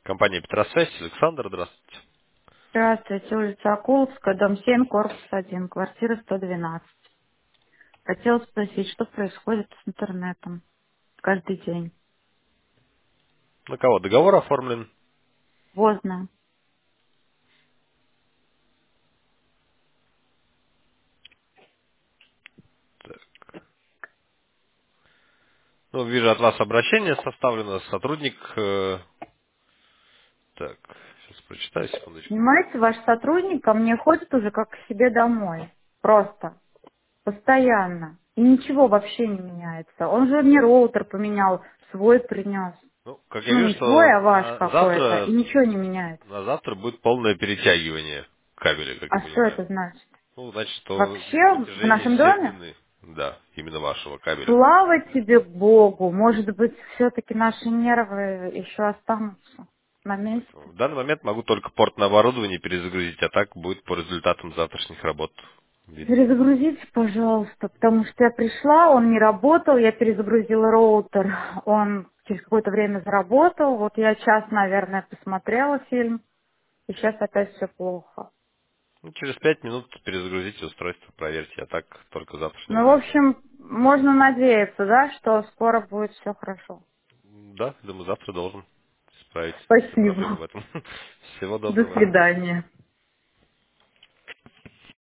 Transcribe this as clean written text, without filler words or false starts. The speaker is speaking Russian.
Компания Петросвязь, Александр, здравствуйте. Здравствуйте, улица Акуловская, дом 7, корпус 1, квартира 112. Хотела спросить, что происходит с интернетом каждый день? На кого договор оформлен? Поздно. Ну, вижу, от вас обращение составлено, сотрудник... так, сейчас прочитаю, секундочку. Понимаете, ваш сотрудник ко мне ходит уже как к себе домой. Просто. Постоянно. И ничего вообще не меняется. Он же мне роутер поменял, свой принес. Ну, как я Ну, вижу, не свой, что а ваш на какой-то. И завтра, ничего не меняется. на завтра будет полное перетягивание кабеля, как я А что понимаю. это значит? Ну, значит, что Вообще в натяжение нашем всех доме? длины, да, именно вашего кабеля. Слава тебе, Богу! Может быть, все-таки наши нервы еще останутся на месте. В данный момент могу только портное оборудование перезагрузить, а так будет по результатам завтрашних работ видно. Перезагрузите, пожалуйста, потому что я пришла, он не работал, я перезагрузила роутер, он через какое-то время заработал, вот я час, наверное, посмотрела фильм, и сейчас опять все плохо. Ну, через 5 минут перезагрузите устройство, проверьте, а так только завтрашнего Ну, в дня. общем, можно надеяться, да, что скоро будет все хорошо. Да, думаю, завтра должен справить. Все проблемы Спасибо. в этом. Всего До доброго. свидания.